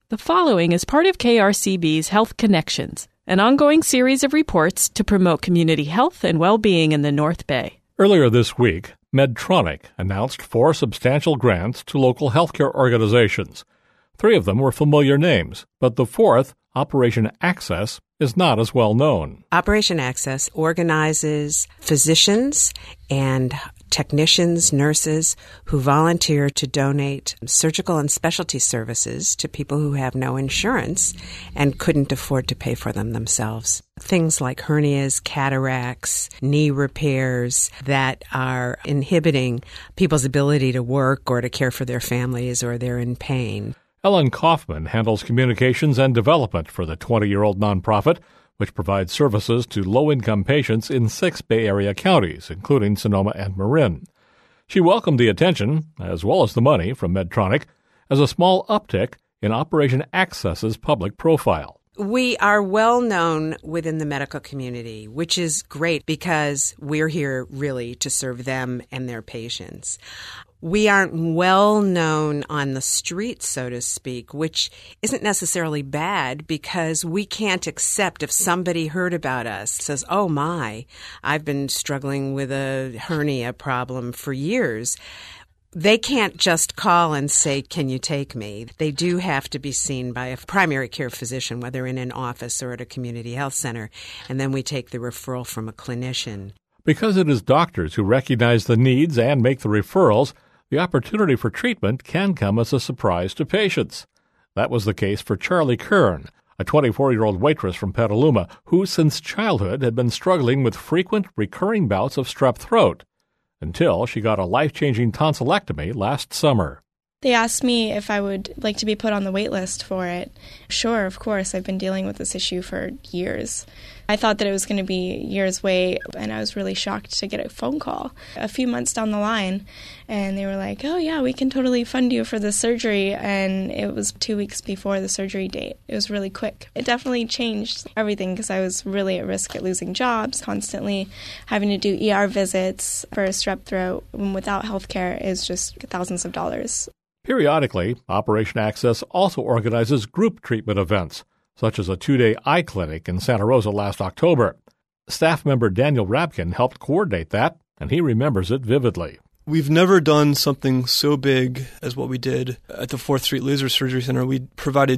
The following is part of KRCB's Health Connections, an ongoing series of reports to promote community health and well-being in the North Bay. Earlier this week, Medtronic announced 4 substantial grants to local healthcare organizations. 3 of them were familiar names, but the 4th, Operation Access, is not as well known. Operation Access organizes physicians and technicians, nurses who volunteer to donate surgical and specialty services to people who have no insurance and couldn't afford to pay for them themselves. Things like hernias, cataracts, knee repairs that are inhibiting people's ability to work or to care for their families or they're in pain. Ellen Kaufman handles communications and development for the 20-year-old nonprofit, which provides services to low-income patients in 6 Bay Area counties, including Sonoma and Marin. She welcomed the attention, as well as the money, from Medtronic as a small uptick in Operation Access's public profile. We are well known within the medical community, which is great because we're here really to serve them and their patients. We aren't well known on the street, so to speak, which isn't necessarily bad because we can't accept if somebody heard about us, says, oh my, I've been struggling with a hernia problem for years. They can't just call and say, can you take me? They do have to be seen by a primary care physician, whether in an office or at a community health center, and then we take the referral from a clinician. Because it is doctors who recognize the needs and make the referrals, the opportunity for treatment can come as a surprise to patients. That was the case for Charlie Kern, a 24-year-old waitress from Petaluma who since childhood had been struggling with frequent recurring bouts of strep throat, until she got a life-changing tonsillectomy last summer. They asked me if I would like to be put on the wait list for it. Sure, of course, I've been dealing with this issue for years. I thought that it was going to be years away, and I was really shocked to get a phone call a few months down the line, and they were like, oh yeah, we can totally fund you for the surgery, and it was 2 weeks before the surgery date. It was really quick. It definitely changed everything because I was really at risk at losing jobs, constantly having to do ER visits for a strep throat without health care is just thousands of dollars. Periodically, Operation Access also organizes group treatment events, such as a 2-day eye clinic in Santa Rosa last October. Staff member Daniel Rabkin helped coordinate that, and he remembers it vividly. We've never done something so big as what we did at the 4th Street Laser Surgery Center. We provided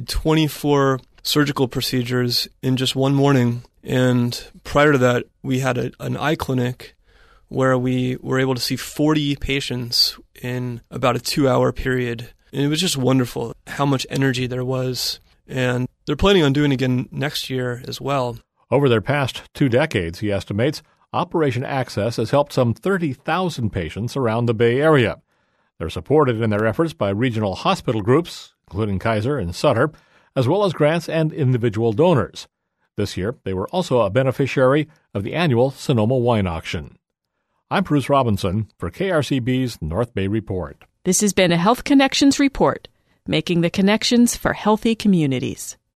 24 surgical procedures in just one morning, and prior to that, we had an eye clinic where we were able to see 40 patients in about a 2-hour period. And it was just wonderful how much energy there was. And they're planning on doing it again next year as well. Over their past 2 decades, he estimates, Operation Access has helped some 30,000 patients around the Bay Area. They're supported in their efforts by regional hospital groups, including Kaiser and Sutter, as well as grants and individual donors. This year, they were also a beneficiary of the annual Sonoma Wine Auction. I'm Bruce Robinson for KRCB's North Bay Report. This has been a Health Connections report, making the connections for healthy communities.